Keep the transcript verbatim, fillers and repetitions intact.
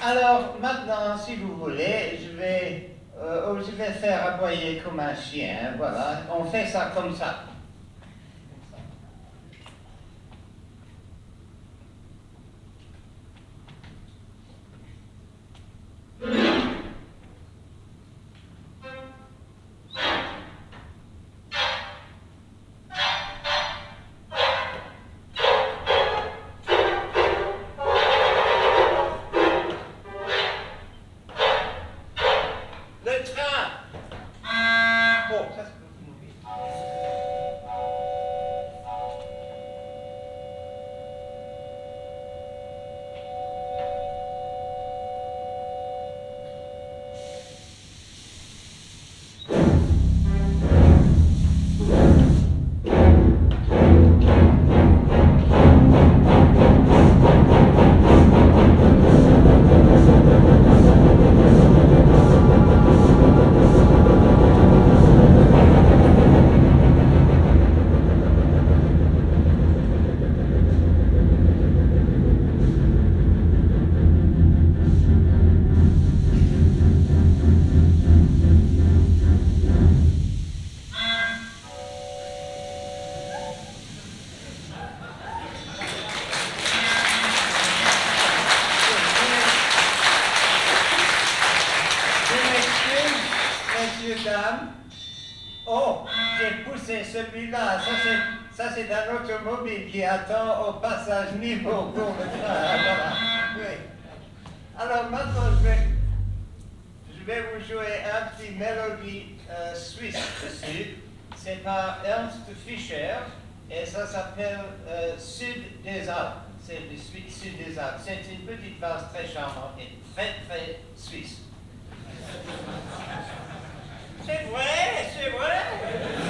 Alors, maintenant, si vous voulez, je vais, euh, je vais faire aboyer comme un chien, voilà. On fait ça comme ça. Le train. Oh, ça c'est beaucoup mauvais. Messieurs, dames. Oh, j'ai poussé celui-là. Ça, c'est, ça, c'est un automobile qui attend au passage niveau pour le train. Voilà. Oui. Alors maintenant, je vais, je vais vous jouer un petit mélodie euh, suisse dessus. C'est par Ernst Fischer et ça s'appelle euh, Sud des Alpes. C'est le suite Sud des Alpes. C'est une petite valse très charmante et très très suisse. C'est vrai, c'est vrai.